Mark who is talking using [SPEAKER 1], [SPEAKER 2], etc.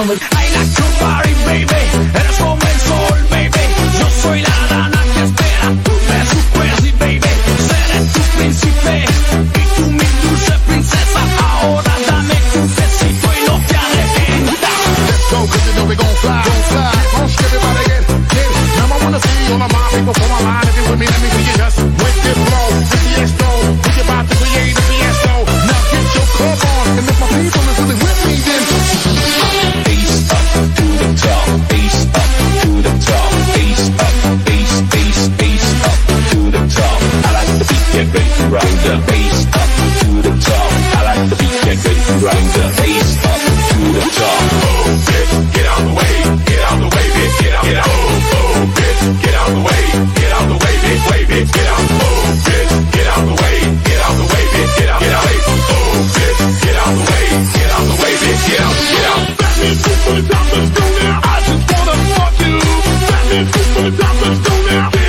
[SPEAKER 1] I like your body, baby. Eres como el sol, baby. Yo soy la dama que espera tu beso, crazy, baby. Seré tu príncipe y tú mi dulce princesa. Ahora dame tu besito y no te arrepientas.
[SPEAKER 2] Let's go, 'cause you know we gon' fly. Don't everybody get it. Now I wanna see all of my people from my line. If you with me, let me see you just with this flow. With the S-O, we about to create a fiasco. Now get your club on, and if my people is really with me, then
[SPEAKER 3] bass up to the top, bass up to the top, bass up, bass, bass, bass up to the top. I like the beat, get ready to ride the bass up to the top. I like the beat, get ready to ride the bass up to the top.
[SPEAKER 4] Oh, bitch, get out the way, get out the way, bitch, get out, oh, bitch, get out the way, get out the way, bitch, get out, oh, bitch, get out the way, get out the way, bitch, get out, oh, bitch, get out the way, get out the way, bitch, get out.
[SPEAKER 2] Batman, super, let's go now. I just wanna fuck you. Batman, super, let's go now.